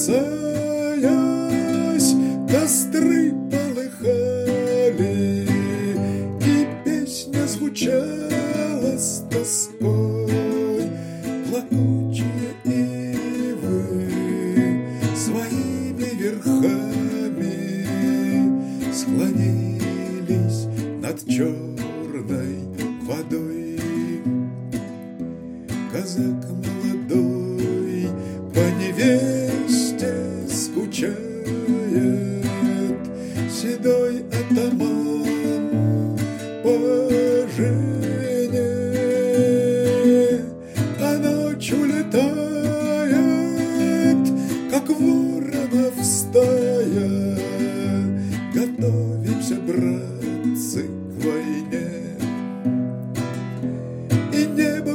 касаясь, костры полыхали, и песня звучала с тоской. Плакучие ивы своими верхами склонились над черной водой. Казак молодой по невесте скучает, седой атаман по жене, а ночью летает, как воронов стая. Готовимся, братцы, к войне. И небо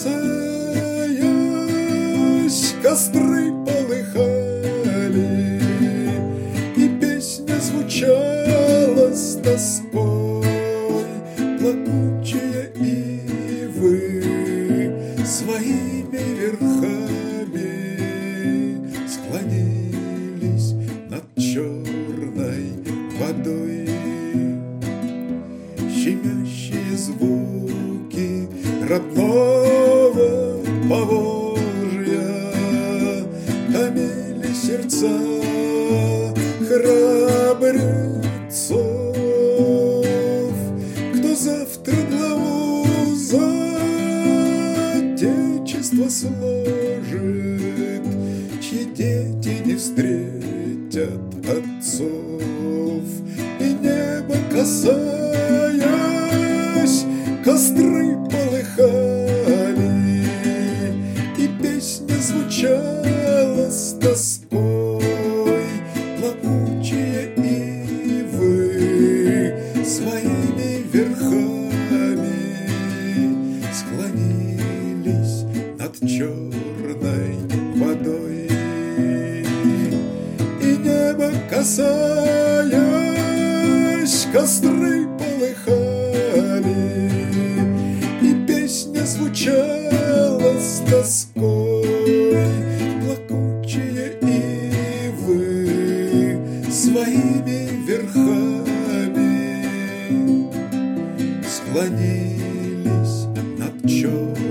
касаясь, костры полыхали, и песня звучала с тоской. Плакучие ивы своими верхами склонились над черной водой. Щемящие звуки родного Поволжья томили сердца храбрецов. Кто завтра главу за отечество сложит, чьи дети не встретят отцов. И небо касаясь, костры полыхали, и песня звучала с тоской. Плакучие ивы своими верхами склонились над черной водой. И небо касаясь, костры полыхали, и песня звучала с тоской. Плакучие ивы своими верхами склонились над черной